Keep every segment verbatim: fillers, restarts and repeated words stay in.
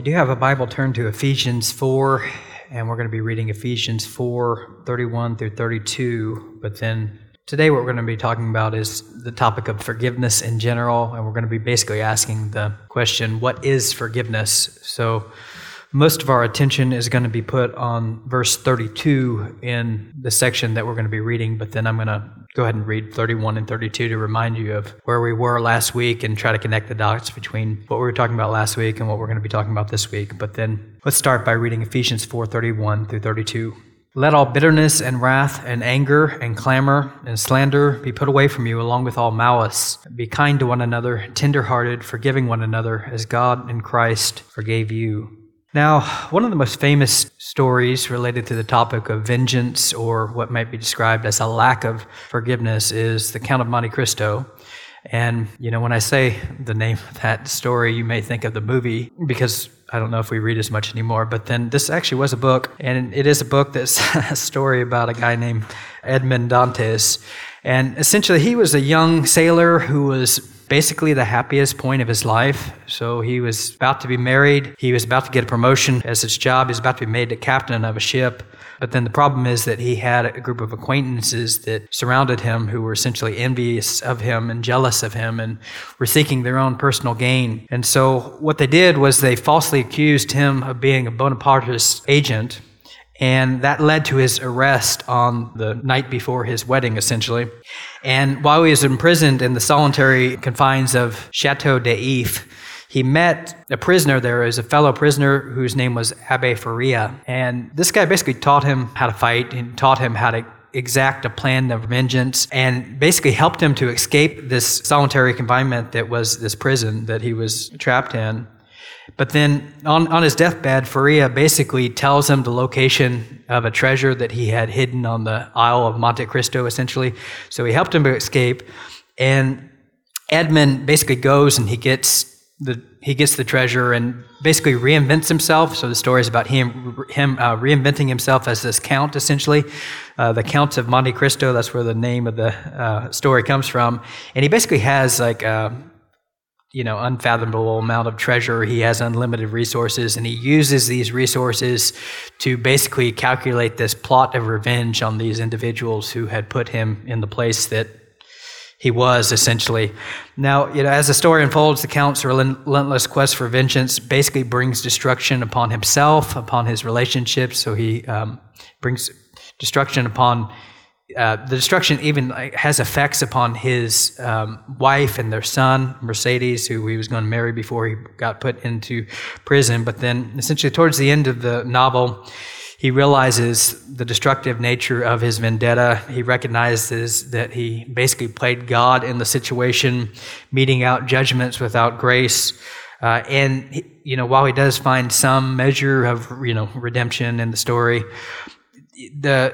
do have a Bible, turn to Ephesians four, and we're going to be reading Ephesians four, thirty-one through thirty-two. But then today what we're going to be talking about is the topic of forgiveness in general, and we're going to be basically asking the question, what is forgiveness? So most of our attention is going to be put on verse thirty-two in the section that we're going to be reading, but then I'm going to go ahead and read thirty-one and thirty-two to remind you of where we were last week and try to connect the dots between what we were talking about last week and what we're going to be talking about this week. But then let's start by reading Ephesians four, thirty-one through thirty-two. Let all bitterness and wrath and anger and clamor and slander be put away from you, along with all malice. Be kind to one another, tender-hearted, forgiving one another, as God in Christ forgave you. Now, one of the most famous stories related to the topic of vengeance, or what might be described as a lack of forgiveness, is the Count of Monte Cristo. And, you know, when I say the name of that story, you may think of the movie, because I don't know if we read as much anymore, but then this actually was a book, and it is a book that's a story about a guy named Edmond Dantes. And essentially, he was a young sailor who was basically the happiest point of his life. So he was about to be married. He was about to get a promotion as his job. He was about to be made the captain of a ship. But then the problem is that he had a group of acquaintances that surrounded him who were essentially envious of him and jealous of him and were seeking their own personal gain. And so what they did was they falsely accused him of being a Bonapartist agent, and that led to his arrest on the night before his wedding, essentially. And while he was imprisoned in the solitary confines of Chateau d'If, he met a prisoner there as a fellow prisoner whose name was Abbe Faria. And this guy basically taught him how to fight and taught him how to exact a plan of vengeance and basically helped him to escape this solitary confinement that was this prison that he was trapped in. But then on, on his deathbed, Faria basically tells him the location of a treasure that he had hidden on the Isle of Monte Cristo, essentially. So he helped him to escape. And Edmond basically goes and he gets the he gets the treasure and basically reinvents himself. So the story is about him him uh, reinventing himself as this count, essentially. Uh, the Count of Monte Cristo, that's where the name of the uh, story comes from. And he basically has like a you know, unfathomable amount of treasure. He has unlimited resources, and he uses these resources to basically calculate this plot of revenge on these individuals who had put him in the place that he was, essentially. Now, you know, as the story unfolds, the Count's relentless quest for vengeance basically brings destruction upon himself, upon his relationships. So he um, brings destruction upon Uh, the destruction even has effects upon his um, wife and their son, Mercedes, who he was going to marry before he got put into prison. But then essentially towards the end of the novel, he realizes the destructive nature of his vendetta. He recognizes that he basically played God in the situation, meting out judgments without grace. Uh, and, he, you know, while he does find some measure of, you know, redemption in the story, the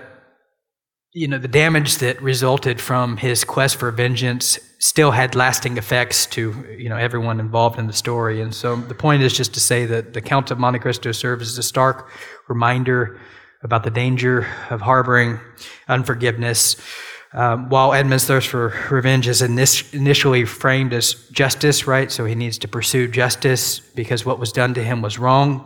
you know, the damage that resulted from his quest for vengeance still had lasting effects to, you know, everyone involved in the story. And so the point is just to say that the Count of Monte Cristo serves as a stark reminder about the danger of harboring unforgiveness. Um, while Edmond's thirst for revenge is init- initially framed as justice, right? So he needs to pursue justice because what was done to him was wrong.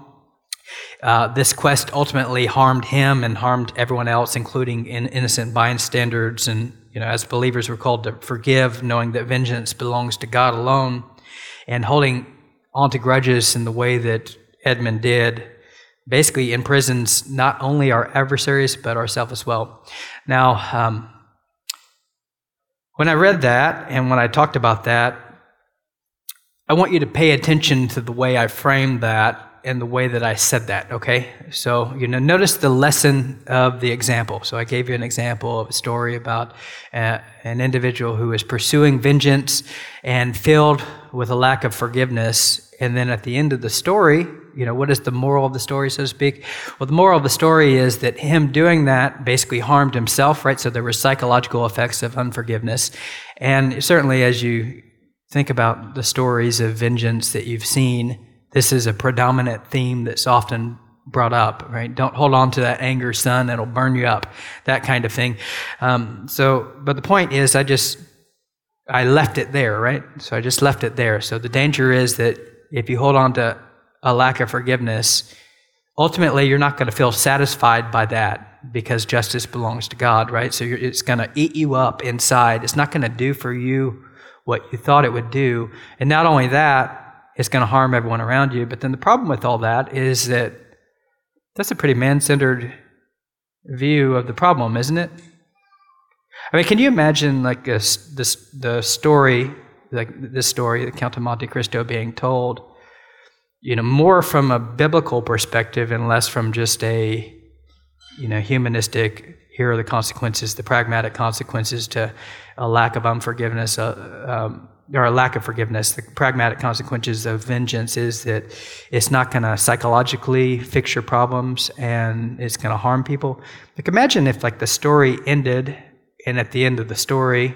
Uh, this quest ultimately harmed him and harmed everyone else, including in innocent bystanders. And, you know, as believers, we're called to forgive, knowing that vengeance belongs to God alone. And holding on to grudges in the way that Edmond did basically imprisons not only our adversaries, but ourselves as well. Now, um, when I read that and when I talked about that, I want you to pay attention to the way I framed that and the way that I said that, okay? So, you know, notice the lesson of the example. So I gave you an example of a story about uh, an individual who is pursuing vengeance and filled with a lack of forgiveness. And then at the end of the story, you know, what is the moral of the story, so to speak? Well, the moral of the story is that him doing that basically harmed himself, right? So there were psychological effects of unforgiveness. And certainly as you think about the stories of vengeance that you've seen, this is a predominant theme that's often brought up, right? Don't hold on to that anger, son, it'll burn you up, that kind of thing. Um, so, but the point is, I just, I left it there, right? So I just left it there. So the danger is that if you hold on to a lack of forgiveness, ultimately you're not going to feel satisfied by that because justice belongs to God, right? So you're, it's going to eat you up inside. It's not going to do for you what you thought it would do. And not only that, it's going to harm everyone around you. But then the problem with all that is that that's a pretty man-centered view of the problem, isn't it? I mean, can you imagine like a, this the story, like this story, the Count of Monte Cristo being told, you know, more from a biblical perspective and less from just a, you know, humanistic, here are the consequences, the pragmatic consequences to a lack of unforgiveness, uh, um, or a lack of forgiveness. The pragmatic consequences of vengeance is that it's not going to psychologically fix your problems and it's going to harm people. Like imagine if like the story ended and at the end of the story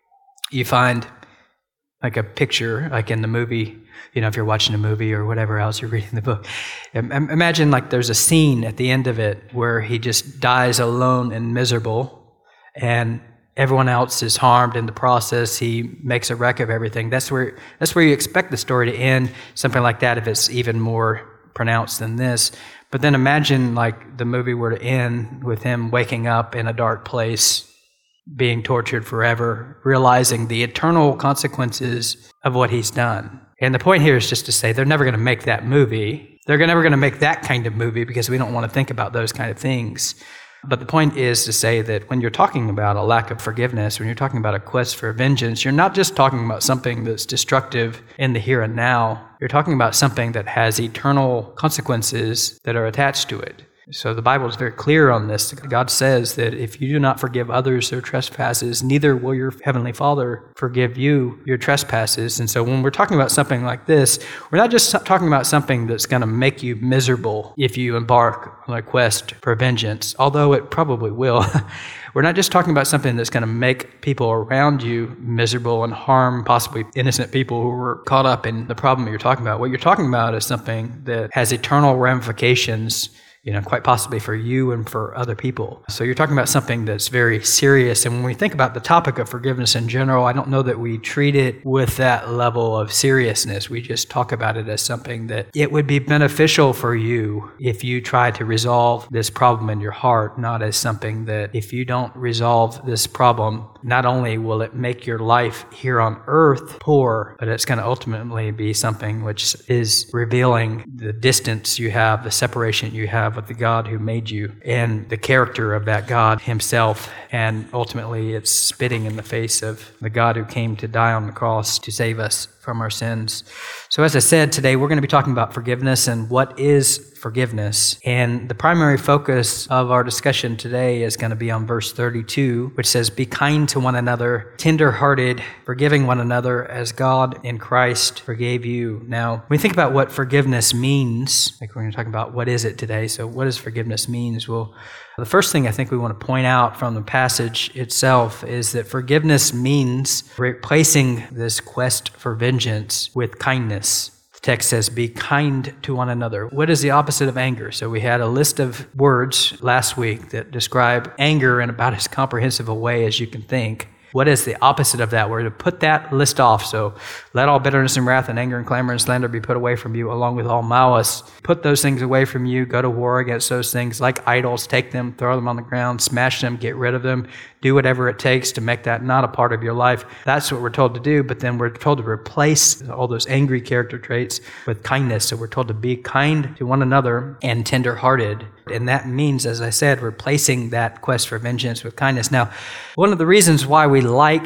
you find like a picture, like in the movie, you know, if you're watching a movie or whatever else, you're reading the book. Imagine like there's a scene at the end of it where he just dies alone and miserable and everyone else is harmed in the process. He makes a wreck of everything. That's where that's where you expect the story to end, something like that, if it's even more pronounced than this. But then imagine like the movie were to end with him waking up in a dark place, being tortured forever, realizing the eternal consequences of what he's done. And the point here is just to say they're never going to make that movie. They're never going to make that kind of movie because we don't want to think about those kind of things. But the point is to say that when you're talking about a lack of forgiveness, when you're talking about a quest for vengeance, you're not just talking about something that's destructive in the here and now. You're talking about something that has eternal consequences that are attached to it. So the Bible is very clear on this. God says that if you do not forgive others their trespasses, neither will your heavenly Father forgive you your trespasses. And so when we're talking about something like this, we're not just talking about something that's going to make you miserable if you embark on a quest for vengeance, although it probably will. We're not just talking about something that's going to make people around you miserable and harm possibly innocent people who were caught up in the problem you're talking about. What you're talking about is something that has eternal ramifications, you know, quite possibly for you and for other people. So you're talking about something that's very serious. And when we think about the topic of forgiveness in general, I don't know that we treat it with that level of seriousness. We just talk about it as something that it would be beneficial for you if you try to resolve this problem in your heart, not as something that if you don't resolve this problem, not only will it make your life here on earth poor, but it's going to ultimately be something which is revealing the distance you have, the separation you have with the God who made you and the character of that God himself. And ultimately it's spitting in the face of the God who came to die on the cross to save us from our sins. So as I said, today we're going to be talking about forgiveness and what is forgiveness. And the primary focus of our discussion today is going to be on verse thirty-two, which says, "Be kind to one another, tender-hearted, forgiving one another as God in Christ forgave you." Now, when we think about what forgiveness means, like we're going to talk about what is it today. So what does forgiveness mean? Well, the first thing I think we want to point out from the passage itself is that forgiveness means replacing this quest for vengeance with kindness. The text says, "Be kind to one another." What is the opposite of anger? So we had a list of words last week that describe anger in about as comprehensive a way as you can think. What is the opposite of that? We're to put that list off. So let all bitterness and wrath and anger and clamor and slander be put away from you, along with all malice. Put those things away from you. Go to war against those things like idols. Take them, throw them on the ground, smash them, get rid of them. Do whatever it takes to make that not a part of your life. That's what we're told to do, but then we're told to replace all those angry character traits with kindness. So we're told to be kind to one another and tender-hearted. And that means, as I said, replacing that quest for vengeance with kindness. Now, one of the reasons why we like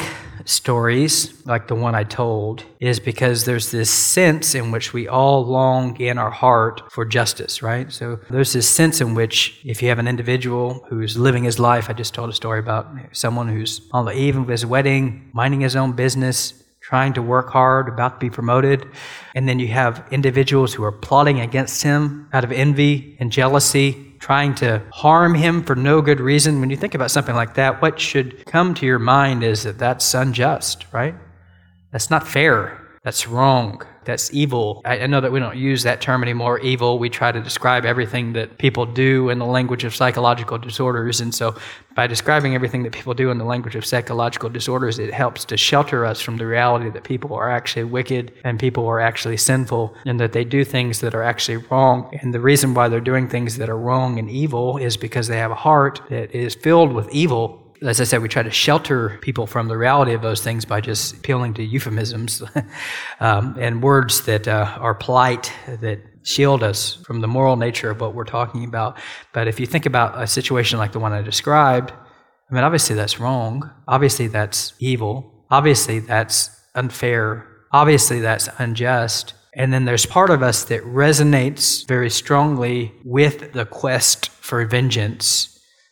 stories like the one I told is because there's this sense in which we all long in our heart for justice, right? So there's this sense in which if you have an individual who's living his life, I just told a story about someone who's on the eve of his wedding, minding his own business, trying to work hard, about to be promoted, and then you have individuals who are plotting against him out of envy and jealousy, trying to harm him for no good reason. When you think about something like that, what should come to your mind is that that's unjust, right? That's not fair. That's wrong. that's evil. I, I know that we don't use that term anymore, evil. We try to describe everything that people do in the language of psychological disorders. And so by describing everything that people do in the language of psychological disorders, it helps to shelter us from the reality that people are actually wicked and people are actually sinful and that they do things that are actually wrong. And the reason why they're doing things that are wrong and evil is because they have a heart that is filled with evil. As I said, we try to shelter people from the reality of those things by just appealing to euphemisms um, and words that uh, are polite, that shield us from the moral nature of what we're talking about. But if you think about a situation like the one I described, I mean, obviously that's wrong. Obviously that's evil. Obviously that's unfair. Obviously that's unjust. And then there's part of us that resonates very strongly with the quest for vengeance.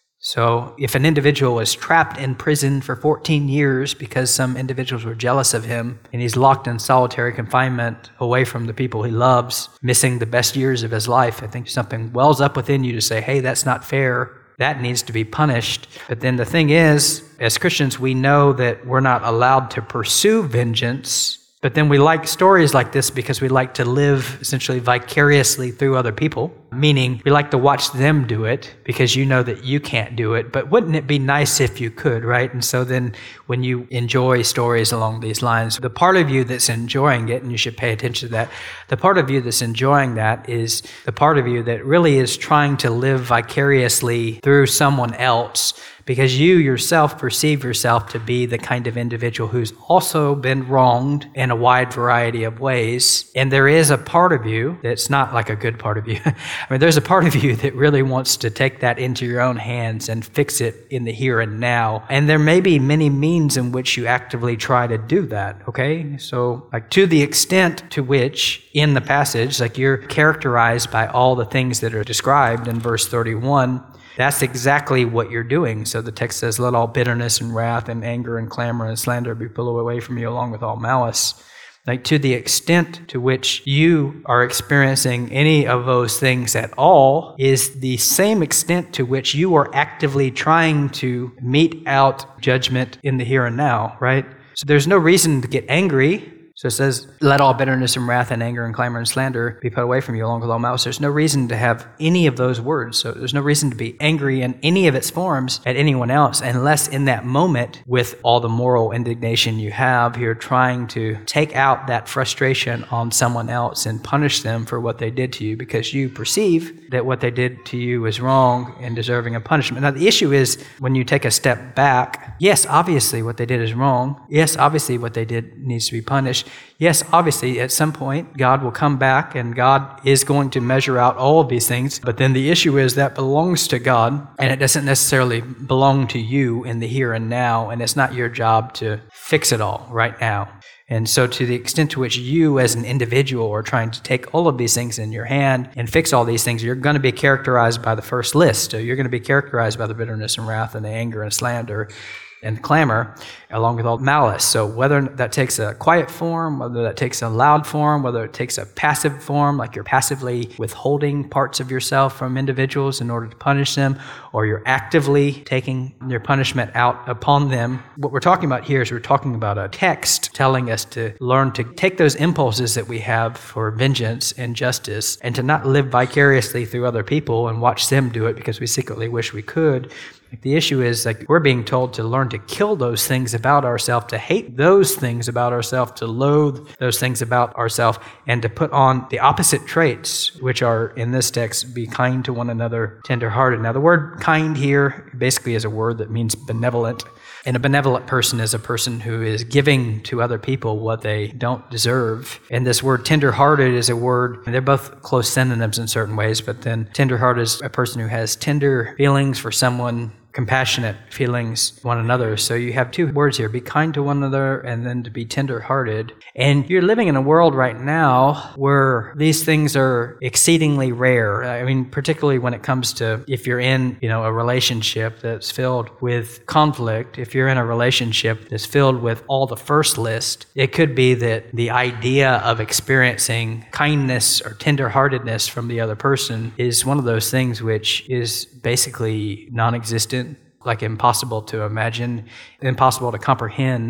So if an individual is trapped in prison for fourteen years because some individuals were jealous of him, and he's locked in solitary confinement away from the people he loves, missing the best years of his life, I think something wells up within you to say, hey, that's not fair. That needs to be punished. But then the thing is, as Christians, we know that we're not allowed to pursue vengeance. But then we like stories like this because we like to live essentially vicariously through other people, meaning we like to watch them do it because you know that you can't do it. But wouldn't it be nice if you could, right? And so then when you enjoy stories along these lines, the part of you that's enjoying it, and you should pay attention to that, the part of you that's enjoying that is the part of you that really is trying to live vicariously through someone else, because you yourself perceive yourself to be the kind of individual who's also been wronged in a wide variety of ways. And there is a part of you that's not like a good part of you. I mean, there's a part of you that really wants to take that into your own hands and fix it in the here and now. And there may be many means in which you actively try to do that, okay? So, like, to the extent to which in the passage, like, you're characterized by all the things that are described in verse thirty-one, that's exactly what you're doing. So the text says, let all bitterness and wrath and anger and clamor and slander be put away from you along with all malice. Like, to the extent to which you are experiencing any of those things at all is the same extent to which you are actively trying to mete out judgment in the here and now, right? So there's no reason to get angry. So it says, let all bitterness and wrath and anger and clamor and slander be put away from you along with all malice. There's no reason to have any of those words. So there's no reason to be angry in any of its forms at anyone else, unless in that moment, with all the moral indignation you have, you're trying to take out that frustration on someone else and punish them for what they did to you because you perceive that what they did to you is wrong and deserving of punishment. Now, the issue is when you take a step back, yes, obviously what they did is wrong. Yes, obviously what they did needs to be punished. Yes, obviously, at some point, God will come back and God is going to measure out all of these things. But then the issue is that belongs to God, and it doesn't necessarily belong to you in the here and now, and it's not your job to fix it all right now. And so to the extent to which you as an individual are trying to take all of these things in your hand and fix all these things, you're going to be characterized by the first list. So you're going to be characterized by the bitterness and wrath and the anger and slander and clamor, along with all malice. So whether that takes a quiet form, whether that takes a loud form, whether it takes a passive form, like you're passively withholding parts of yourself from individuals in order to punish them, or you're actively taking your punishment out upon them. What we're talking about here is we're talking about a text telling us to learn to take those impulses that we have for vengeance and justice and to not live vicariously through other people and watch them do it because we secretly wish we could. The issue is, like, we're being told to learn to kill those things about ourselves, to hate those things about ourselves, to loathe those things about ourselves, and to put on the opposite traits, which are, in this text, be kind to one another, tender-hearted. Now, the word kind here basically is a word that means benevolent. And a benevolent person is a person who is giving to other people what they don't deserve. And this word tender-hearted is a word, they're both close synonyms in certain ways, but then tender-hearted is a person who has tender feelings for someone, compassionate feelings one another. So you have two words here, be kind to one another and then to be tender-hearted. And you're living in a world right now where these things are exceedingly rare. I mean, particularly when it comes to if you're in, you know, a relationship that's filled with conflict, if you're in a relationship that's filled with all the first list, it could be that the idea of experiencing kindness or tender-heartedness from the other person is one of those things which is basically non-existent, like impossible to imagine, impossible to comprehend.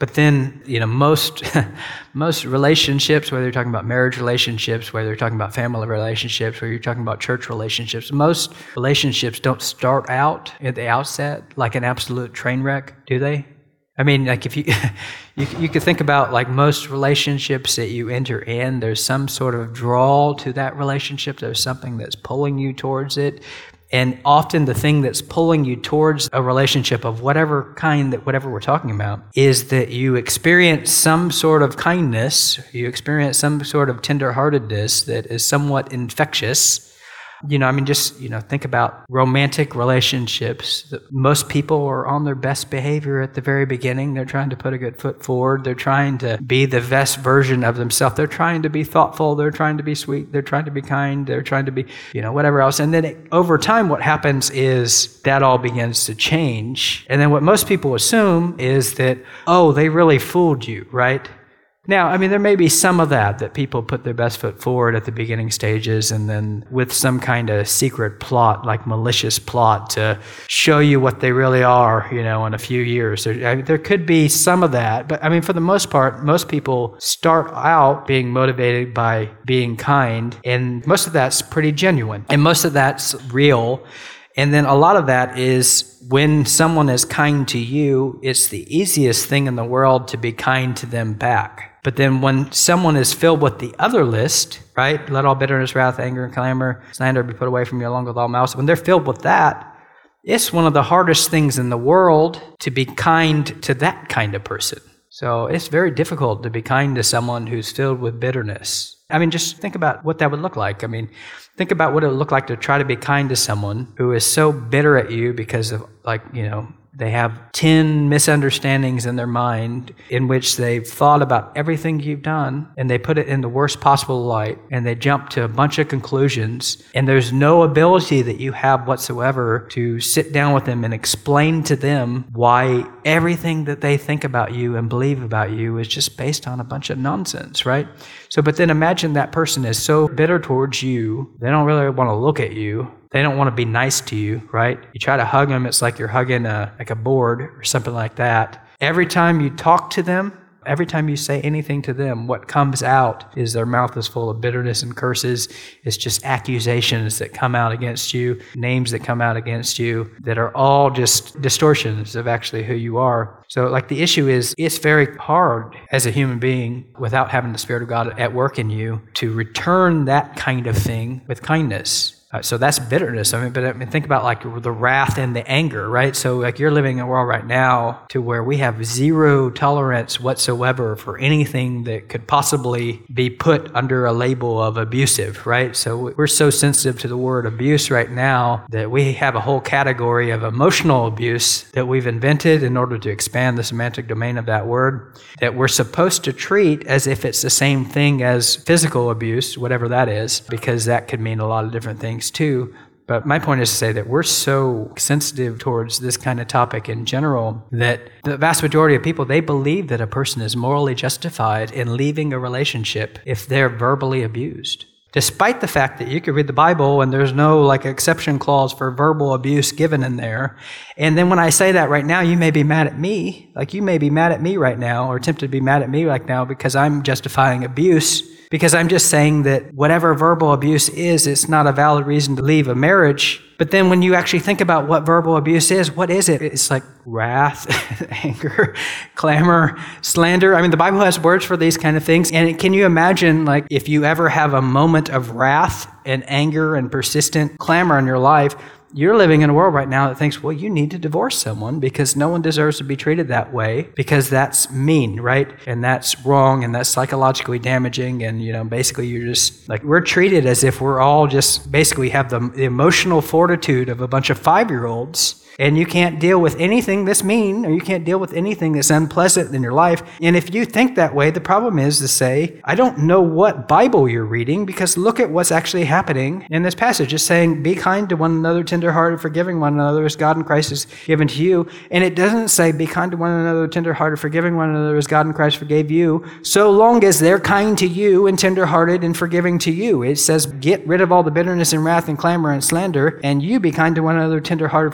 But then, you know, most most relationships, whether you're talking about marriage relationships, whether you're talking about family relationships, whether you're talking about church relationships, most relationships don't start out at the outset like an absolute train wreck, do they? I mean, like if you, you you could think about like most relationships that you enter in, there's some sort of draw to that relationship. There's something that's pulling you towards it. And often the thing that's pulling you towards a relationship of whatever kind, that whatever we're talking about, is that you experience some sort of kindness, you experience some sort of tenderheartedness that is somewhat infectious. You know, I mean, just, you know, think about romantic relationships. Most people are on their best behavior at the very beginning. They're trying to put a good foot forward. They're trying to be the best version of themselves. They're trying to be thoughtful. They're trying to be sweet. They're trying to be kind. They're trying to be, you know, whatever else. And then it, over time, what happens is that all begins to change. And then what most people assume is that, oh, they really fooled you, right? Now, I mean, there may be some of that, that people put their best foot forward at the beginning stages and then with some kind of secret plot, like malicious plot to show you what they really are, you know, in a few years. There, I mean, there could be some of that, but I mean, for the most part, most people start out being motivated by being kind, and most of that's pretty genuine, and most of that's real. And then a lot of that is when someone is kind to you, it's the easiest thing in the world to be kind to them back. But then when someone is filled with the other list, right? Let all bitterness, wrath, anger, and clamor, slander be put away from you along with all malice. When they're filled with that, it's one of the hardest things in the world to be kind to that kind of person. So it's very difficult to be kind to someone who's filled with bitterness. I mean, just think about what that would look like. I mean, think about what it would look like to try to be kind to someone who is so bitter at you because of, like, you know, they have ten misunderstandings in their mind in which they've thought about everything you've done and they put it in the worst possible light and they jump to a bunch of conclusions, and there's no ability that you have whatsoever to sit down with them and explain to them why everything that they think about you and believe about you is just based on a bunch of nonsense, right? So, but then imagine that person is so bitter towards you, they don't really want to look at you. They don't want to be nice to you, right? You try to hug them, it's like you're hugging a, like a board or something like that. Every time you talk to them, every time you say anything to them, what comes out is their mouth is full of bitterness and curses. It's just accusations that come out against you, names that come out against you that are all just distortions of actually who you are. So like the issue is, it's very hard as a human being without having the Spirit of God at work in you to return that kind of thing with kindness. Uh, so that's bitterness. I mean, but I mean, think about like the wrath and the anger, right? So like you're living in a world right now to where we have zero tolerance whatsoever for anything that could possibly be put under a label of abusive, right? So we're so sensitive to the word abuse right now that we have a whole category of emotional abuse that we've invented in order to expand the semantic domain of that word that we're supposed to treat as if it's the same thing as physical abuse, whatever that is, because that could mean a lot of different things too. But my point is to say that we're so sensitive towards this kind of topic in general that the vast majority of people, they believe that a person is morally justified in leaving a relationship if they're verbally abused. Despite the fact that you could read the Bible and there's no like exception clause for verbal abuse given in there. And then when I say that right now, you may be mad at me. Like you may be mad at me right now or tempted to be mad at me right now because I'm justifying abuse. Because I'm just saying that whatever verbal abuse is, it's not a valid reason to leave a marriage. But then when you actually think about what verbal abuse is, what is it? It's like wrath, anger, clamor, slander. I mean, the Bible has words for these kind of things. And can you imagine, like, if you ever have a moment of wrath and anger and persistent clamor in your life, you're living in a world right now that thinks, well, you need to divorce someone because no one deserves to be treated that way because that's mean, right? And that's wrong and that's psychologically damaging. And, you know, basically you're just like, we're treated as if we're all just basically have the, the emotional fortitude of a bunch of five-year-olds. And you can't deal with anything that's mean, or you can't deal with anything that's unpleasant in your life. And if you think that way, the problem is to say, I don't know what Bible you're reading, because look at what's actually happening in this passage. It's saying, be kind to one another, tenderhearted, forgiving one another as God in Christ is given to you. And it doesn't say, be kind to one another, tenderhearted, forgiving one another as God in Christ forgave you, so long as they're kind to you and tenderhearted and forgiving to you. It says, get rid of all the bitterness and wrath and clamor and slander, and you be kind to one another, tenderhearted, forgiving one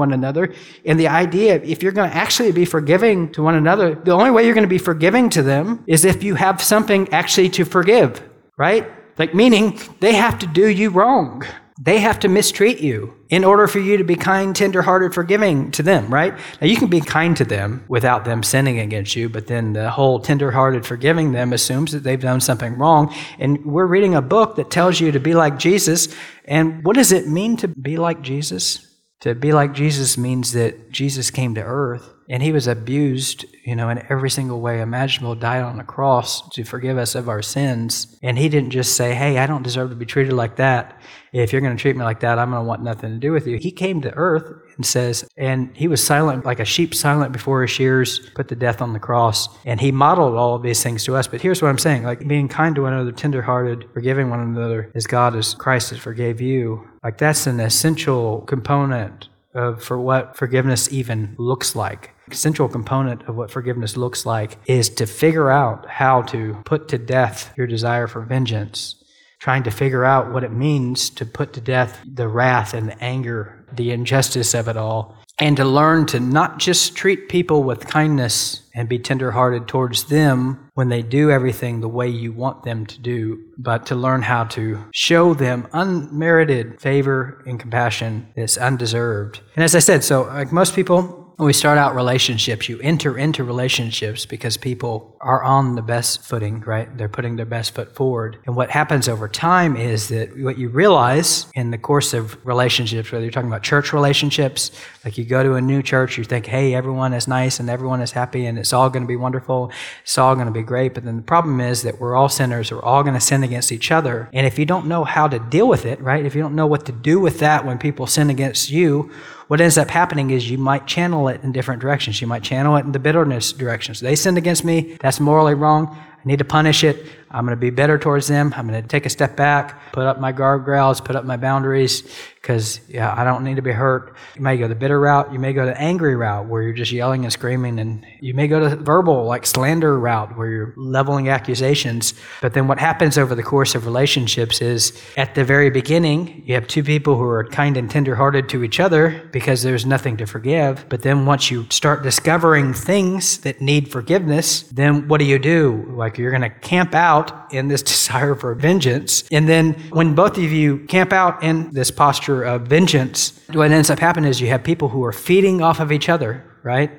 one another. And the idea, if you're going to actually be forgiving to one another, the only way you're going to be forgiving to them is if you have something actually to forgive, right? Like, meaning they have to do you wrong. They have to mistreat you in order for you to be kind, tender-hearted, forgiving to them, right? Now, you can be kind to them without them sinning against you, but then the whole tender-hearted forgiving them assumes that they've done something wrong. And we're reading a book that tells you to be like Jesus. And what does it mean to be like Jesus? To be like Jesus means that Jesus came to earth and he was abused, you know, in every single way imaginable, died on the cross to forgive us of our sins. And he didn't just say, hey, I don't deserve to be treated like that. If you're going to treat me like that, I'm going to want nothing to do with you. He came to earth and says, and he was silent like a sheep silent before his shears, put to death on the cross. And he modeled all of these things to us. But here's what I'm saying, like being kind to one another, tenderhearted, forgiving one another as God, as Christ has forgave you. Like that's an essential component of for what forgiveness even looks like. Essential component of what forgiveness looks like is to figure out how to put to death your desire for vengeance, trying to figure out what it means to put to death the wrath and the anger, the injustice of it all, and to learn to not just treat people with kindness and be tenderhearted towards them when they do everything the way you want them to do, but to learn how to show them unmerited favor and compassion that's undeserved. And as I said, so like most people, when we start out relationships, you enter into relationships because people are on the best footing, right? They're putting their best foot forward. And what happens over time is that what you realize in the course of relationships, whether you're talking about church relationships, like you go to a new church, you think, hey, everyone is nice and everyone is happy and it's all going to be wonderful. It's all going to be great. But then the problem is that we're all sinners. We're all going to sin against each other. And if you don't know how to deal with it, right? If you don't know what to do with that when people sin against you, what ends up happening is you might channel it in different directions. You might channel it in the bitterness directions. They sinned against me. That's morally wrong. I need to punish it. I'm going to be better towards them. I'm going to take a step back, put up my guardrails, put up my boundaries, because yeah, I don't need to be hurt. You may go the bitter route. You may go the angry route where you're just yelling and screaming, and you may go to verbal, like slander route where you're leveling accusations. But then what happens over the course of relationships is at the very beginning, you have two people who are kind and tenderhearted to each other because there's nothing to forgive. But then once you start discovering things that need forgiveness, then what do you do? Like you're going to camp out in this desire for vengeance. And then when both of you camp out in this posture of vengeance, what ends up happening is you have people who are feeding off of each other, right?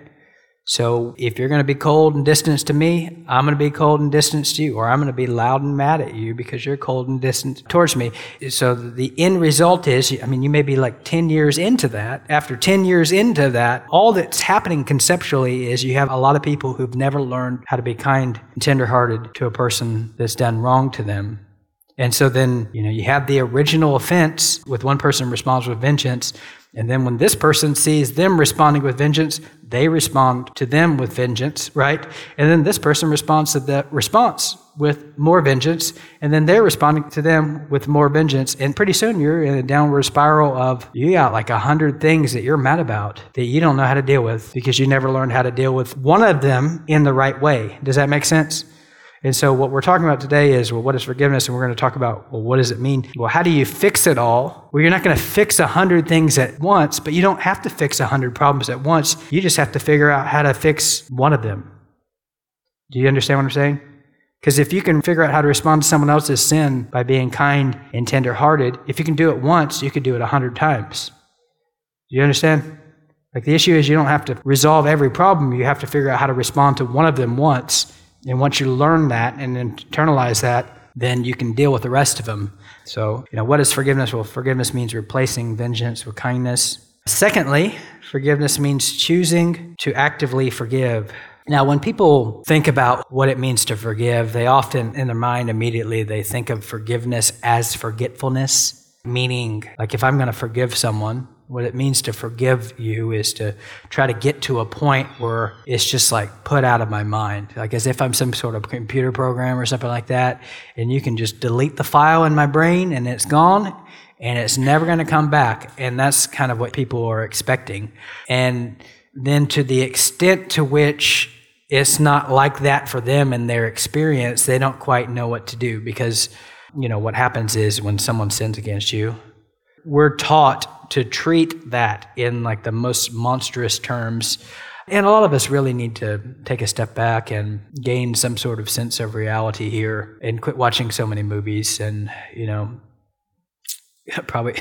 So if you're going to be cold and distant to me, I'm going to be cold and distant to you, or I'm going to be loud and mad at you because you're cold and distant towards me. So the end result is, I mean, you may be like ten years into that. After ten years into that, all that's happening conceptually is you have a lot of people who've never learned how to be kind and tenderhearted to a person that's done wrong to them. And so then, you know, you have the original offense with one person responds with vengeance. And then when this person sees them responding with vengeance, they respond to them with vengeance, right? And then this person responds to that response with more vengeance. And then they're responding to them with more vengeance. And pretty soon you're in a downward spiral of, you got like a hundred things that you're mad about that you don't know how to deal with because you never learned how to deal with one of them in the right way. Does that make sense? And so what we're talking about today is, well, what is forgiveness? And we're going to talk about, well, what does it mean? Well, how do you fix it all? Well, you're not going to fix a hundred things at once, but you don't have to fix a hundred problems at once. You just have to figure out how to fix one of them. Do you understand what I'm saying? Because if you can figure out how to respond to someone else's sin by being kind and tender-hearted, if you can do it once, you could do it a hundred times. Do you understand? Like the issue is you don't have to resolve every problem. You have to figure out how to respond to one of them once. And once you learn that and internalize that, then you can deal with the rest of them. So, you know, what is forgiveness? Well, forgiveness means replacing vengeance with kindness. Secondly, forgiveness means choosing to actively forgive. Now, when people think about what it means to forgive, they often, in their mind, immediately, they think of forgiveness as forgetfulness, meaning, like if I'm going to forgive someone, what it means to forgive you is to try to get to a point where it's just like put out of my mind, like as if I'm some sort of computer program or something like that, and you can just delete the file in my brain and it's gone and it's never going to come back. And that's kind of what people are expecting. And then to the extent to which it's not like that for them in their experience, they don't quite know what to do because, you know, what happens is when someone sins against you, we're taught to treat that in like the most monstrous terms. And a lot of us really need to take a step back and gain some sort of sense of reality here and quit watching so many movies and, you know, probably,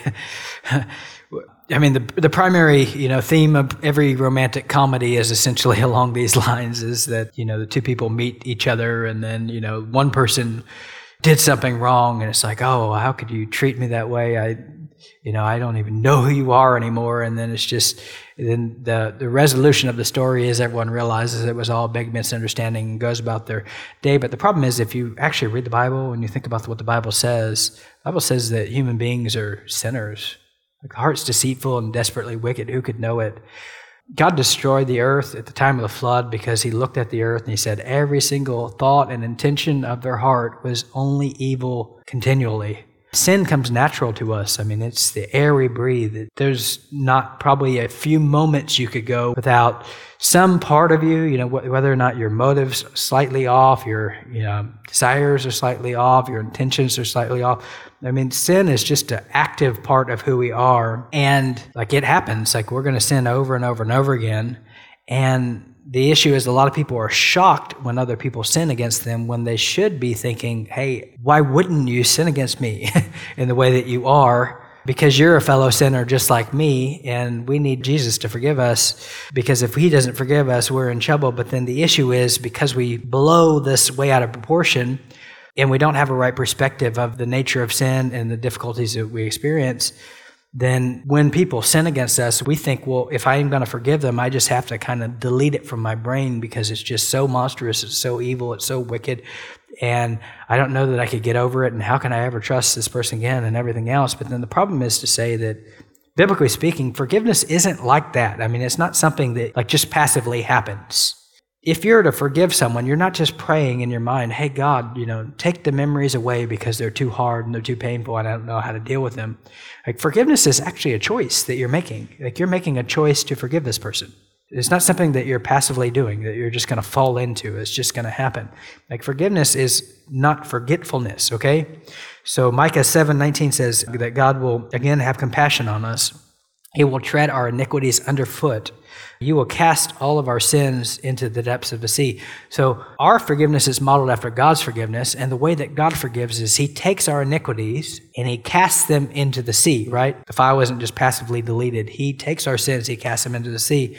I mean, the the primary, you know, theme of every romantic comedy is essentially along these lines is that, you know, the two people meet each other and then, you know, one person did something wrong and it's like, oh, how could you treat me that way? I, you know, I don't even know who you are anymore. And then it's just, then the, the resolution of the story is everyone realizes it was all a big misunderstanding and goes about their day. But the problem is if you actually read the Bible and you think about what the Bible says, the Bible says that human beings are sinners. Like the heart's deceitful and desperately wicked. Who could know it? God destroyed the earth at the time of the flood because he looked at the earth and he said every single thought and intention of their heart was only evil continually. Sin comes natural to us. I mean, it's the air we breathe. There's not probably a few moments you could go without some part of you, you know, whether or not your motives are slightly off, your you know, desires are slightly off, your intentions are slightly off. I mean, sin is just an active part of who we are. And like it happens, like we're going to sin over and over and over again. And the issue is a lot of people are shocked when other people sin against them when they should be thinking, hey, why wouldn't you sin against me in the way that you are? Because you're a fellow sinner just like me, and we need Jesus to forgive us, because if he doesn't forgive us, we're in trouble. But then the issue is because we blow this way out of proportion and we don't have a right perspective of the nature of sin and the difficulties that we experience, then when people sin against us, we think, well, if I am going to forgive them, I just have to kind of delete it from my brain because it's just so monstrous, it's so evil, it's so wicked, and I don't know that I could get over it, and how can I ever trust this person again and everything else? But then the problem is to say that, biblically speaking, forgiveness isn't like that. I mean, it's not something that like just passively happens. If you're to forgive someone, you're not just praying in your mind, hey, God, you know, take the memories away because they're too hard and they're too painful and I don't know how to deal with them. Like forgiveness is actually a choice that you're making. Like you're making a choice to forgive this person. It's not something that you're passively doing, that you're just going to fall into. It's just going to happen. Like forgiveness is not forgetfulness, okay? So Micah seven nineteen says that God will, again, have compassion on us. He will tread our iniquities underfoot. You will cast all of our sins into the depths of the sea. So our forgiveness is modeled after God's forgiveness, and the way that God forgives is he takes our iniquities and he casts them into the sea, right? The file isn't just passively deleted. He takes our sins, he casts them into the sea.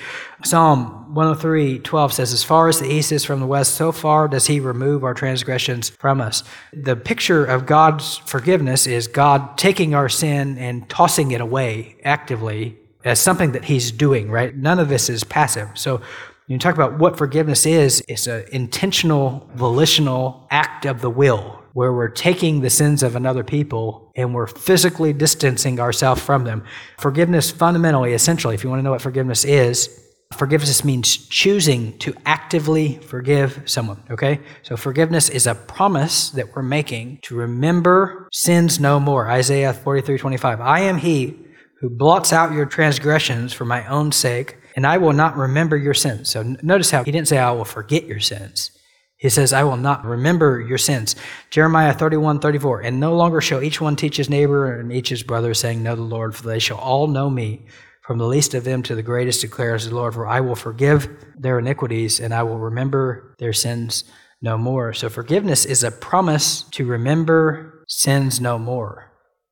Psalm one oh three twelve says, as far as the east is from the west, so far does he remove our transgressions from us. The picture of God's forgiveness is God taking our sin and tossing it away actively as something that he's doing, right? None of this is passive. So when you talk about what forgiveness is, it's an intentional, volitional act of the will where we're taking the sins of another people and we're physically distancing ourselves from them. Forgiveness fundamentally, essentially, if you want to know what forgiveness is, forgiveness means choosing to actively forgive someone, okay? So forgiveness is a promise that we're making to remember sins no more. Isaiah forty-three twenty-five, I am he who blots out your transgressions for my own sake, and I will not remember your sins. So notice how he didn't say, I will forget your sins. He says, I will not remember your sins. Jeremiah thirty-one thirty-four, and no longer shall each one teach his neighbor and each his brother, saying, know the Lord, for they shall all know me, from the least of them to the greatest, declares the Lord, for I will forgive their iniquities, and I will remember their sins no more. So forgiveness is a promise to remember sins no more.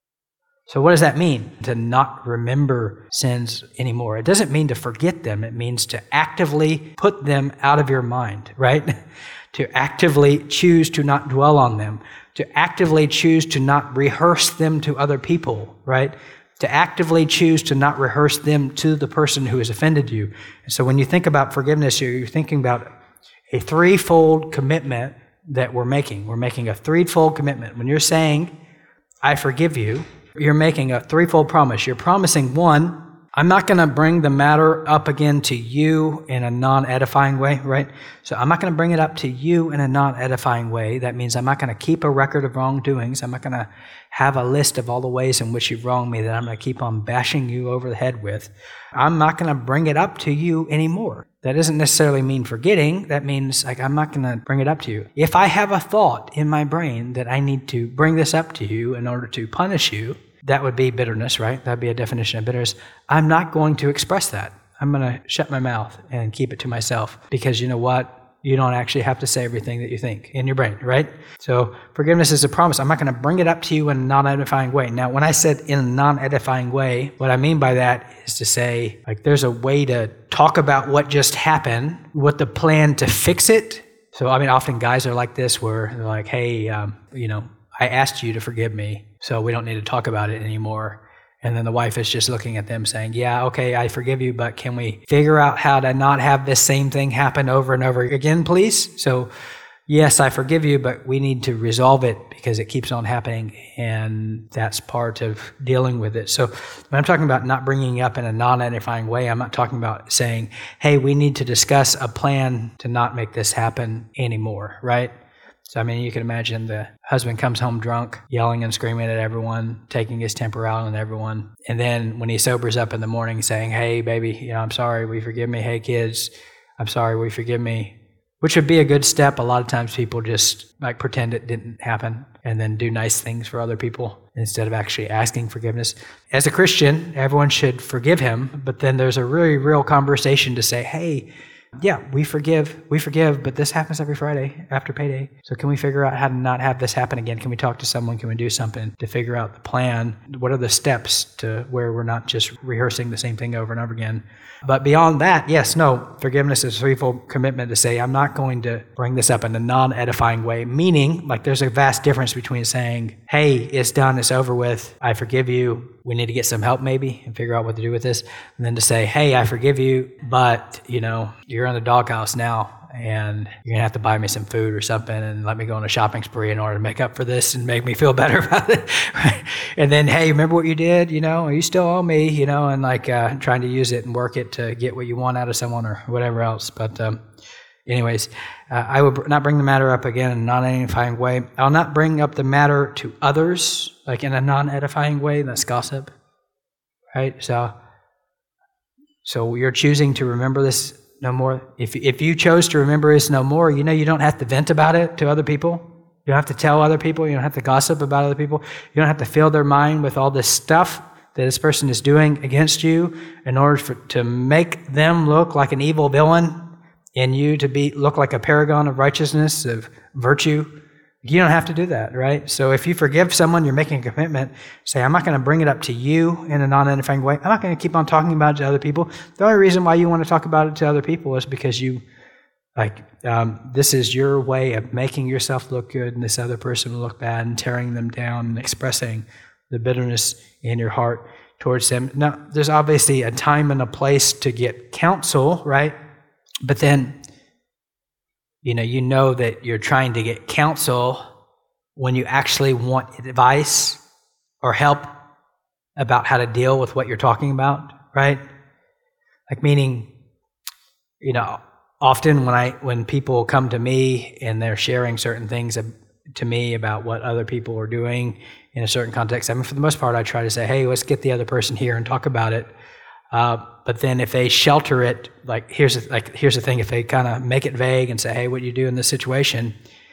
So what does that mean, to not remember sins anymore? It doesn't mean to forget them. It means to actively put them out of your mind, right? To actively choose to not dwell on them, to actively choose to not rehearse them to other people, right? To actively choose to not rehearse them to the person who has offended you. And so when you think about forgiveness, you're thinking about a threefold commitment that we're making. We're making a threefold commitment. When you're saying, I forgive you, you're making a threefold promise. You're promising, one, I'm not going to bring the matter up again to you in a non-edifying way, right? So I'm not going to bring it up to you in a non-edifying way. That means I'm not going to keep a record of wrongdoings. I'm not going to have a list of all the ways in which you've wronged me that I'm going to keep on bashing you over the head with. I'm not going to bring it up to you anymore. That doesn't necessarily mean forgetting. That means like I'm not going to bring it up to you. If I have a thought in my brain that I need to bring this up to you in order to punish you, that would be bitterness, right? That'd be a definition of bitterness. I'm not going to express that. I'm going to shut my mouth and keep it to myself because you know what? You don't actually have to say everything that you think in your brain, right? So forgiveness is a promise. I'm not going to bring it up to you in a non-edifying way. Now, when I said in a non-edifying way, what I mean by that is to say, like, there's a way to talk about what just happened, what the plan to fix it. So, I mean, often guys are like this where they're like, hey, um, you know, I asked you to forgive me, so we don't need to talk about it anymore. And then the wife is just looking at them saying, yeah, okay, I forgive you, but can we figure out how to not have this same thing happen over and over again, please? So, yes, I forgive you, but we need to resolve it because it keeps on happening, and that's part of dealing with it. So when I'm talking about not bringing up in a non-edifying way, I'm not talking about saying, hey, we need to discuss a plan to not make this happen anymore, right? So, I mean, you can imagine the husband comes home drunk, yelling and screaming at everyone, taking his temper out on everyone. And then when he sobers up in the morning saying, hey, baby, you know, I'm sorry, will you forgive me? Hey, kids, I'm sorry, will you forgive me? Which would be a good step. A lot of times people just like pretend it didn't happen and then do nice things for other people instead of actually asking forgiveness. As a Christian, everyone should forgive him, but then there's a really real conversation to say, hey, yeah, we forgive, we forgive, but this happens every Friday after payday. So can we figure out how to not have this happen again? Can we talk to someone? Can we do something to figure out the plan? What are the steps to where we're not just rehearsing the same thing over and over again? But beyond that, yes, no, forgiveness is a threefold commitment to say, I'm not going to bring this up in a non-edifying way, meaning like there's a vast difference between saying, hey, it's done, it's over with, I forgive you, we need to get some help maybe and figure out what to do with this. And then to say, hey, I forgive you, but, you know, you're in the doghouse now and you're going to have to buy me some food or something and let me go on a shopping spree in order to make up for this and make me feel better about it. Right? And then, hey, remember what you did? You know, you still owe me, you know, and like uh, trying to use it and work it to get what you want out of someone or whatever else. But um, anyways, uh, I will not bring the matter up again in a non-edifying way. I'll not bring up the matter to others, like in a non-edifying way. That's gossip, right? So, so you're choosing to remember this no more. If if you chose to remember this no more, you know you don't have to vent about it to other people. You don't have to tell other people. You don't have to gossip about other people. You don't have to fill their mind with all this stuff that this person is doing against you in order for, to make them look like an evil villain and you to be look like a paragon of righteousness, of virtue. You don't have to do that, right? So if you forgive someone, you're making a commitment. Say, I'm not going to bring it up to you in a non-edifying way. I'm not going to keep on talking about it to other people. The only reason why you want to talk about it to other people is because you, like, um, this is your way of making yourself look good and this other person will look bad and tearing them down and expressing the bitterness in your heart towards them. Now, there's obviously a time and a place to get counsel, right? But then, you know, you know that you're trying to get counsel when you actually want advice or help about how to deal with what you're talking about, right? Like meaning, you know, often when I when people come to me and they're sharing certain things to me about what other people are doing in a certain context, I mean, for the most part, I try to say, hey, let's get the other person here and talk about it. Uh, but then if they shelter it, like here's the, like here's the thing, if they kind of make it vague and say, hey, what do you do in this situation?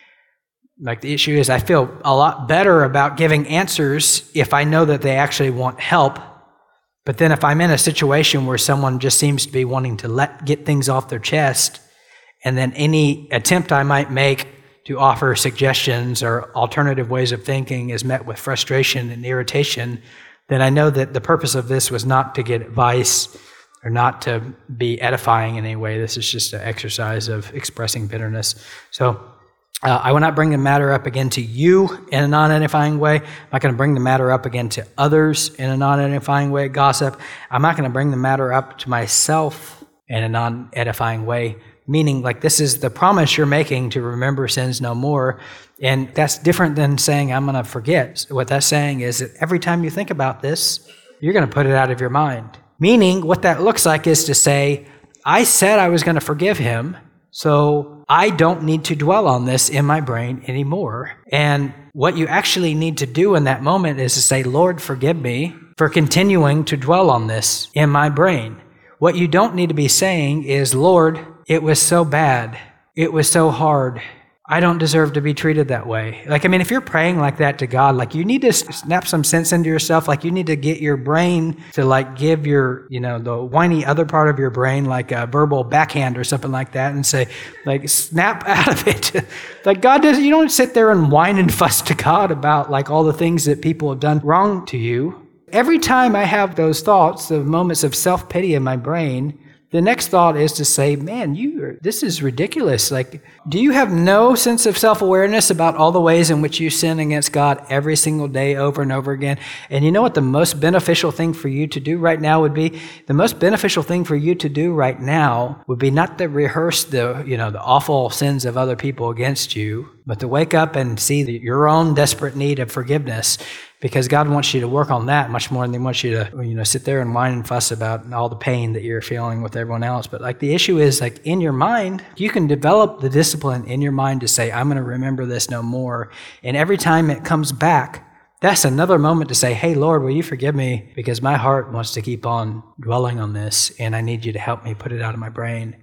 Like the issue is I feel a lot better about giving answers if I know that they actually want help. But then if I'm in a situation where someone just seems to be wanting to let get things off their chest, and then any attempt I might make to offer suggestions or alternative ways of thinking is met with frustration and irritation, then I know that the purpose of this was not to get advice or not to be edifying in any way. This is just an exercise of expressing bitterness. So uh, I will not bring the matter up again to you in a non-edifying way. I'm not going to bring the matter up again to others in a non-edifying way, gossip. I'm not going to bring the matter up to myself in a non-edifying way, meaning like this is the promise you're making to remember sins no more. And that's different than saying, I'm going to forget. What that's saying is that every time you think about this, you're going to put it out of your mind. Meaning what that looks like is to say, I said I was going to forgive him, so I don't need to dwell on this in my brain anymore. And what you actually need to do in that moment is to say, Lord, forgive me for continuing to dwell on this in my brain. What you don't need to be saying is, Lord, it was so bad. It was so hard. I don't deserve to be treated that way. Like, I mean, if you're praying like that to God, like you need to snap some sense into yourself. Like you need to get your brain to like give your, you know, the whiny other part of your brain like a verbal backhand or something like that and say, like, snap out of it. Like God doesn't, you don't sit there and whine and fuss to God about like all the things that people have done wrong to you. Every time I have those thoughts, the moments of self-pity in my brain, the next thought is to say, man, you are, this is ridiculous. Like, do you have no sense of self-awareness about all the ways in which you sin against God every single day over and over again? And you know what the most beneficial thing for you to do right now would be? The most beneficial thing for you to do right now would be not to rehearse the, you know, the awful sins of other people against you, but to wake up and see the, your own desperate need of forgiveness. Because God wants you to work on that much more than He wants you to, you know, sit there and whine and fuss about all the pain that you're feeling with everyone else. But like the issue is, like in your mind, you can develop the discipline in your mind to say, I'm going to remember this no more. And every time it comes back, that's another moment to say, hey, Lord, will you forgive me? Because my heart wants to keep on dwelling on this, and I need you to help me put it out of my brain.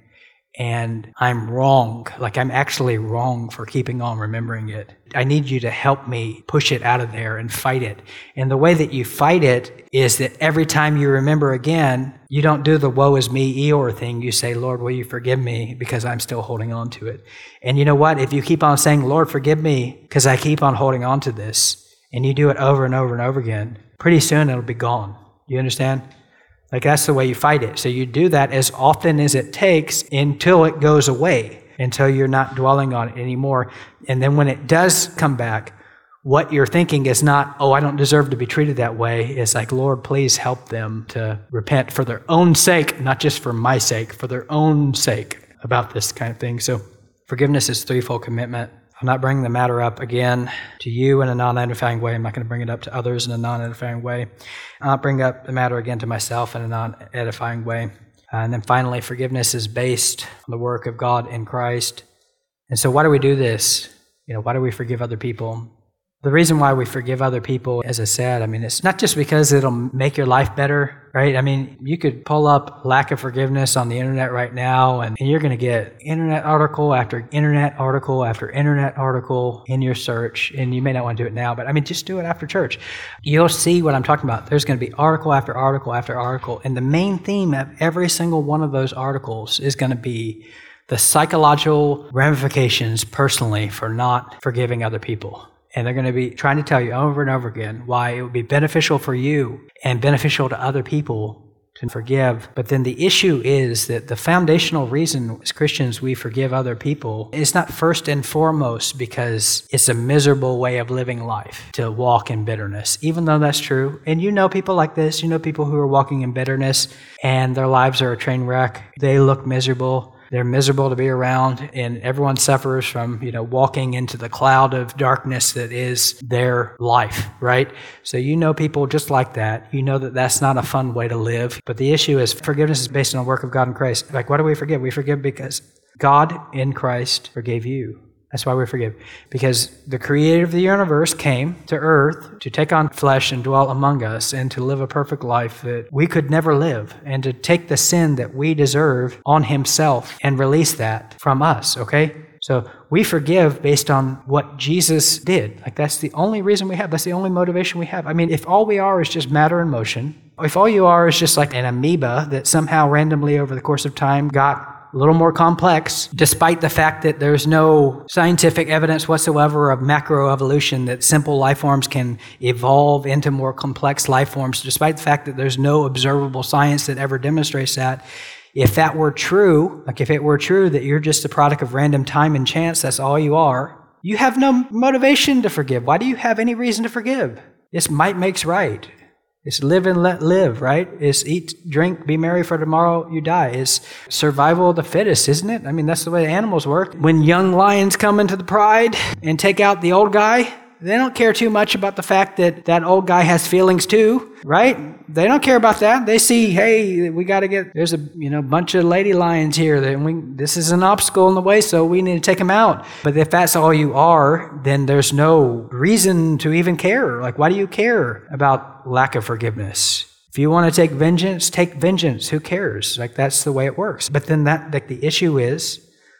And I'm wrong, like I'm actually wrong for keeping on remembering it. I need you to help me push it out of there and fight it. And the way that you fight it is that every time you remember again, you don't do the woe is me Eeyore thing. You say, Lord, will you forgive me because I'm still holding on to it. And you know what? If you keep on saying, Lord, forgive me because I keep on holding on to this, and you do it over and over and over again, pretty soon it'll be gone. You understand? Like that's the way you fight it. So you do that as often as it takes until it goes away, until you're not dwelling on it anymore. And then when it does come back, what you're thinking is not, oh, I don't deserve to be treated that way. It's like, Lord, please help them to repent for their own sake, not just for my sake, for their own sake about this kind of thing. So forgiveness is threefold commitment. I'm not bringing the matter up again to you in a non-edifying way. I'm not going to bring it up to others in a non-edifying way. I'll not bring up the matter again to myself in a non-edifying way. Uh, and then finally, forgiveness is based on the work of God in Christ. And so why do we do this? You know, why do we forgive other people? The reason why we forgive other people, as I said, I mean, it's not just because it'll make your life better, right? I mean, you could pull up lack of forgiveness on the internet right now, and, and you're going to get internet article after internet article after internet article in your search, and you may not want to do it now, but I mean, just do it after church. You'll see what I'm talking about. There's going to be article after article after article, and the main theme of every single one of those articles is going to be the psychological ramifications personally for not forgiving other people. And they're going to be trying to tell you over and over again why it would be beneficial for you and beneficial to other people to forgive. But then the issue is that the foundational reason as Christians we forgive other people is not first and foremost because it's a miserable way of living life to walk in bitterness, even though that's true. And you know people like this. You know people who are walking in bitterness and their lives are a train wreck. They look miserable. They're miserable to be around, and everyone suffers from, you know, walking into the cloud of darkness that is their life, right? So you know people just like that. You know that that's not a fun way to live. But the issue is forgiveness is based on the work of God in Christ. Like, why do we forgive? We forgive because God in Christ forgave you. That's why we forgive. Because the creator of the universe came to earth to take on flesh and dwell among us and to live a perfect life that we could never live, and to take the sin that we deserve on himself and release that from us, okay? So we forgive based on what Jesus did. Like that's the only reason we have. That's the only motivation we have. I mean, if all we are is just matter in motion, if all you are is just like an amoeba that somehow randomly over the course of time got a little more complex, despite the fact that there's no scientific evidence whatsoever of macroevolution that simple life forms can evolve into more complex life forms, despite the fact that there's no observable science that ever demonstrates that. If that were true, like if it were true that you're just a product of random time and chance, that's all you are, you have no motivation to forgive. Why do you have any reason to forgive? It's might makes right. It's live and let live, right? It's eat, drink, be merry, for tomorrow you die. It's survival of the fittest, isn't it? I mean, that's the way animals work. When young lions come into the pride and take out the old guy, they don't care too much about the fact that that old guy has feelings too, right? They don't care about that. They see, hey, we got to get, there's a you know bunch of lady lions here. That we, this is an obstacle in the way, so we need to take them out. But if that's all you are, then there's no reason to even care. Like, why do you care about lack of forgiveness? If you want to take vengeance, take vengeance. Who cares? Like, that's the way it works. But then that, like, the issue is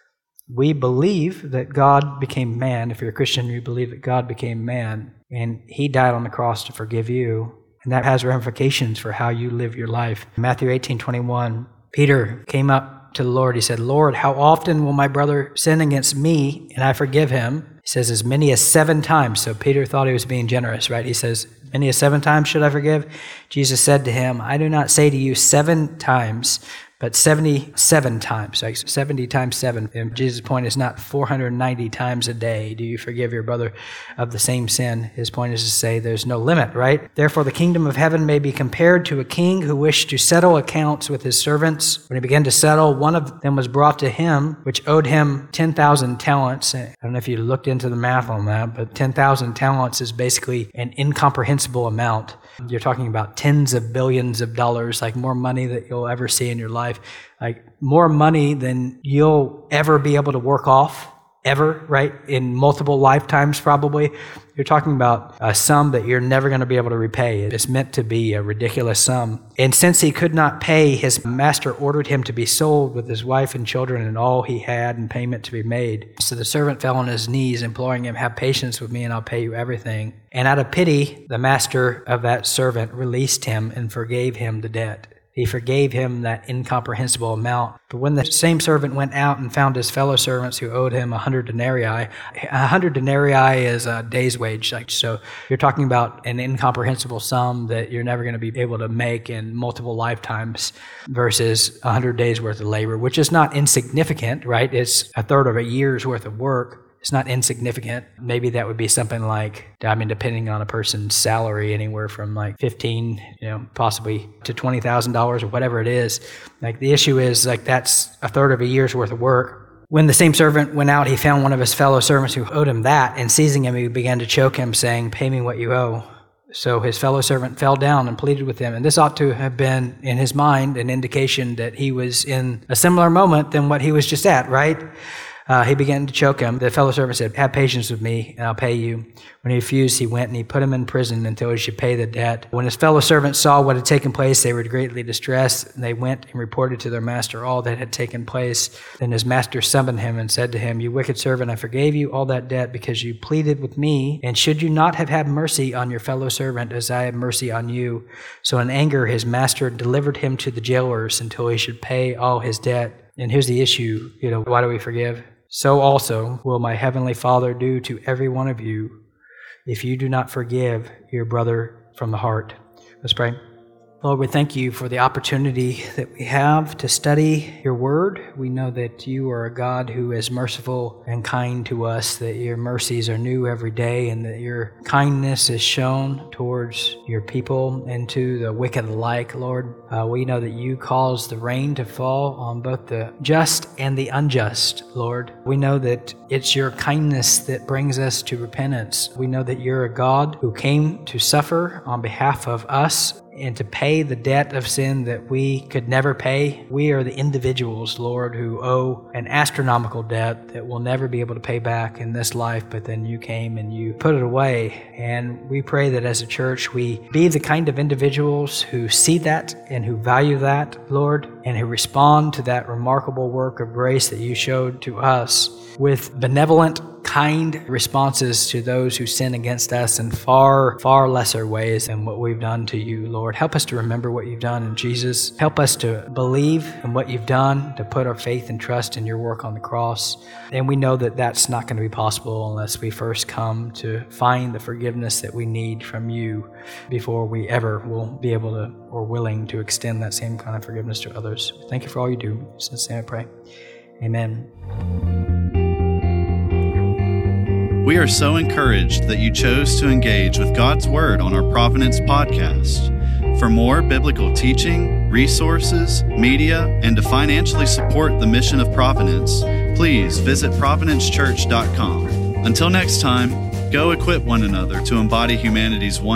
we believe that God became man. If you're a Christian, you believe that God became man, and he died on the cross to forgive you. And that has ramifications for how you live your life. Matthew eighteen twenty-one, Peter came up to the Lord. He said, Lord, how often will my brother sin against me and I forgive him? He says, as many as seven times. So Peter thought he was being generous, right? He says, many as seven times should I forgive? Jesus said to him, I do not say to you seven times, but seventy-seven times, like seventy times seven. And Jesus' point is not four hundred ninety times a day do you forgive your brother of the same sin. His point is to say there's no limit, right? Therefore, the kingdom of heaven may be compared to a king who wished to settle accounts with his servants. When he began to settle, one of them was brought to him, which owed him ten thousand talents. I don't know if you looked into the math on that, but ten thousand talents is basically an incomprehensible amount. You're talking about tens of billions of dollars, like more money that you'll ever see in your life, like more money than you'll ever be able to work off, ever, right? In multiple lifetimes, probably. You're talking about a sum that you're never going to be able to repay. It's meant to be a ridiculous sum. And since he could not pay, his master ordered him to be sold with his wife and children and all he had and payment to be made. So the servant fell on his knees, imploring him, have patience with me and I'll pay you everything. And out of pity, the master of that servant released him and forgave him the debt. He forgave him that incomprehensible amount. But when the same servant went out and found his fellow servants who owed him a hundred denarii, a hundred denarii is a day's wage. Like, so you're talking about an incomprehensible sum that you're never going to be able to make in multiple lifetimes versus a hundred days worth of labor, which is not insignificant, right? It's a third of a year's worth of work. It's not insignificant. Maybe that would be something like, I mean, depending on a person's salary, anywhere from like fifteen, you know, possibly to twenty thousand dollars or whatever it is. Like the issue is like that's a third of a year's worth of work. When the same servant went out, he found one of his fellow servants who owed him that, and seizing him, he began to choke him, saying, pay me what you owe. So his fellow servant fell down and pleaded with him. And this ought to have been, in his mind, an indication that he was in a similar moment than what he was just at, right? Uh, he began to choke him. The fellow servant said, have patience with me, and I'll pay you. When he refused, he went and he put him in prison until he should pay the debt. When his fellow servants saw what had taken place, they were greatly distressed, and they went and reported to their master all that had taken place. Then his master summoned him and said to him, you wicked servant, I forgave you all that debt because you pleaded with me, and should you not have had mercy on your fellow servant as I have mercy on you? So in anger, his master delivered him to the jailers until he should pay all his debt. And here's the issue, you know, why do we forgive? So also will my heavenly Father do to every one of you if you do not forgive your brother from the heart. Let's pray. Lord, we thank you for the opportunity that we have to study your word. We know that you are a God who is merciful and kind to us, that your mercies are new every day, and that your kindness is shown towards your people and to the wicked alike, Lord. Uh, we know that you cause the rain to fall on both the just and the unjust, Lord. We know that it's your kindness that brings us to repentance. We know that you're a God who came to suffer on behalf of us and to pay the debt of sin that we could never pay. We are the individuals, Lord, who owe an astronomical debt that we'll never be able to pay back in this life, but then you came and you put it away. And we pray that as a church, we be the kind of individuals who see that and who value that, Lord, and who respond to that remarkable work of grace that you showed to us with benevolent, kind responses to those who sin against us in far, far lesser ways than what we've done to you, Lord. Help us to remember what you've done in Jesus. Help us to believe in what you've done, to put our faith and trust in your work on the cross. And we know that that's not going to be possible unless we first come to find the forgiveness that we need from you before we ever will be able to or willing to extend that same kind of forgiveness to others. Thank you for all you do. Since I pray. Amen. We are so encouraged that you chose to engage with God's Word on our Providence podcast. For more biblical teaching, resources, media, and to financially support the mission of Providence, please visit providence church dot com. Until next time, go equip one another to embody humanity's one